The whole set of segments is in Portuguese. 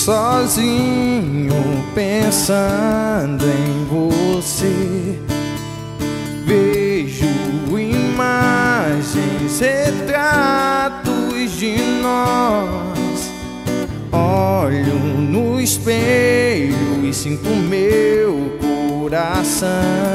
sozinho pensando em você. Vejo imagens, retratos de nós. Olho no espelho e sinto meu coração.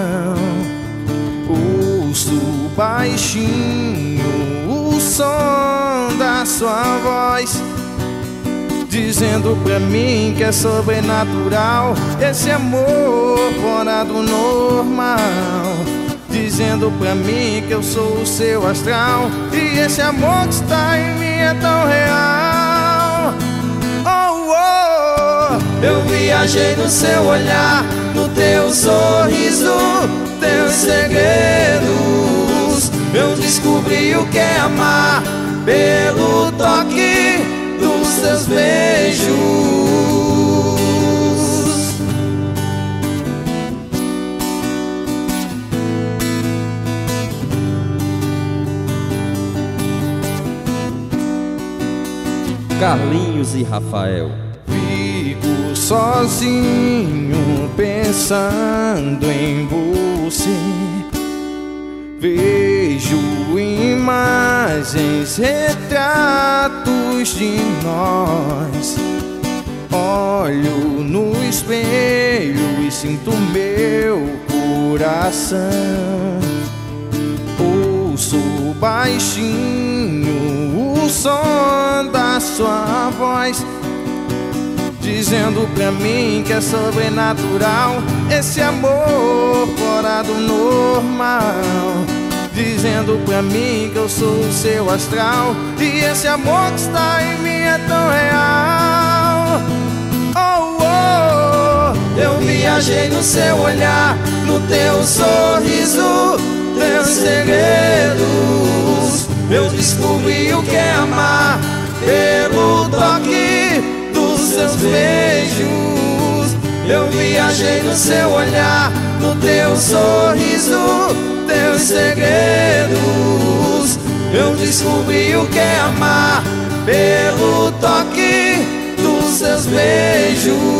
Ouço baixinho o som da sua voz, dizendo pra mim que é sobrenatural esse amor fora do normal. Dizendo pra mim que eu sou o seu astral e esse amor que está em mim é tão real. Oh, oh, eu viajei no seu olhar, no teu sorriso, teus segredos. Eu descobri o que é amar pelo toque dos seus beijos. Carlinhos e Rafael. Fico sozinho pensando em você. Vejo imagens, retratos de nós. Olho no espelho e sinto meu coração. Ouço baixinho o som da sua voz, dizendo pra mim que é sobrenatural esse amor fora do normal. Dizendo pra mim que eu sou o seu astral e esse amor que está em mim é tão real. Oh, oh, eu viajei no seu olhar, no teu sorriso, teus segredos. Eu descobri o que é amar pelo toque dos seus beijos. Eu viajei no seu olhar, no teu sorriso, teus segredos. Eu descobri o que é amar pelo toque dos seus beijos.